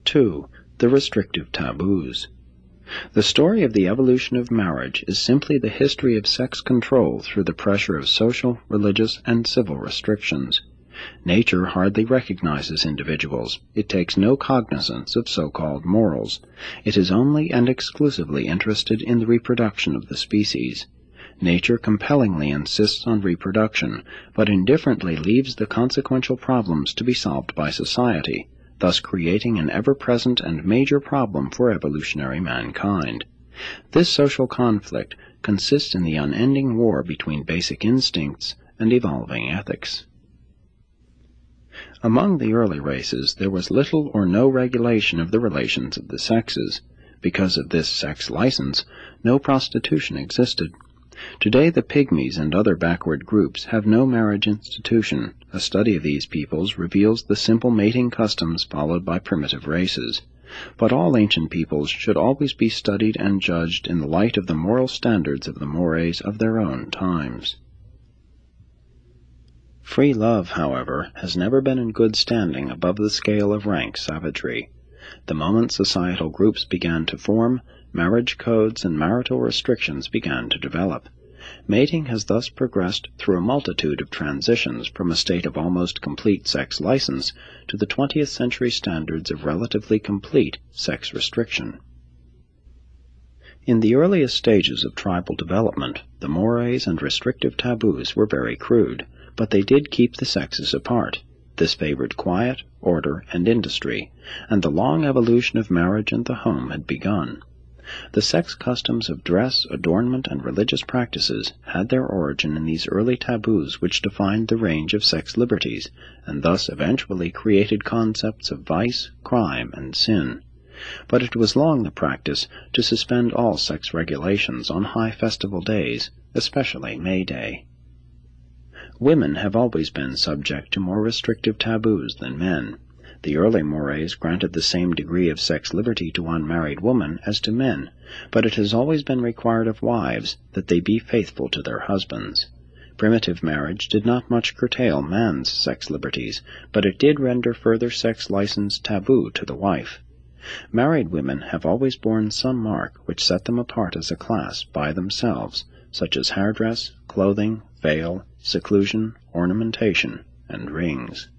2. The restrictive taboos. The story of the evolution of marriage is simply the history of sex control through the pressure of social, religious, and civil restrictions. Nature hardly recognizes individuals. It takes no cognizance of so-called morals. It is only and exclusively interested in the reproduction of the species. Nature compellingly insists on reproduction, but indifferently leaves the consequential problems to be solved by society, thus creating an ever-present and major problem for evolutionary mankind. This social conflict consists in the unending war between basic instincts and evolving ethics. Among the early races, there was little or no regulation of the relations of the sexes. Because of this sex license, no prostitution existed. Today the Pygmies and other backward groups have no marriage institution. A study of these peoples reveals the simple mating customs followed by primitive races. But all ancient peoples should always be studied and judged in the light of the moral standards of the mores of their own times. Free love, however, has never been in good standing above the scale of rank savagery. The moment societal groups began to form, marriage codes and marital restrictions began to develop. Mating has thus progressed through a multitude of transitions from a state of almost complete sex license to the 20th century standards of relatively complete sex restriction. In the earliest stages of tribal development, the mores and restrictive taboos were very crude, but they did keep the sexes apart. This favored quiet, order, and industry, and the long evolution of marriage and the home had begun. The sex customs of dress, adornment, and religious practices had their origin in these early taboos which defined the range of sex liberties, and thus eventually created concepts of vice, crime, and sin. But it was long the practice to suspend all sex regulations on high festival days, especially May Day. Women have always been subject to more restrictive taboos than men. The early mores granted the same degree of sex liberty to unmarried women as to men, but it has always been required of wives that they be faithful to their husbands. Primitive marriage did not much curtail man's sex liberties, but it did render further sex license taboo to the wife. Married women have always borne some mark which set them apart as a class by themselves, such as hairdress, clothing, veil, seclusion, ornamentation, and rings.